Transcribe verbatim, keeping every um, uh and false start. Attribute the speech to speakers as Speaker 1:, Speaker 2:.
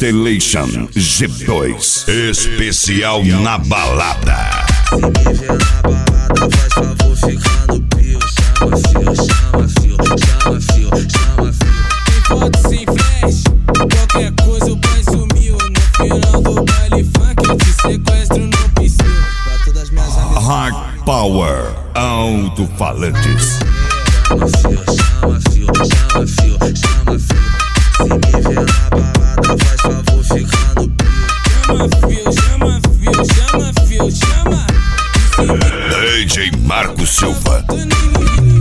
Speaker 1: Constellation G dois. Especial na balada.
Speaker 2: Se me vê na balada, faz favor, fica no pio. Chama fio, chama fio, chama fio, chama fio.
Speaker 3: Tem foto sem flash, qualquer coisa o pai sumiu. No final do baile funk eu te sequestro no piscil.
Speaker 2: Pra todas minhas amigas.
Speaker 1: Hard Power Alto-Falantes.
Speaker 2: Chama fio, chama fio, chama fio, chama fio. Se me vê na balada, faz favor, fica no pio.
Speaker 3: Chama fio, chama fio, chama fio, chama.
Speaker 1: D J Marco Silva.
Speaker 3: Tô nem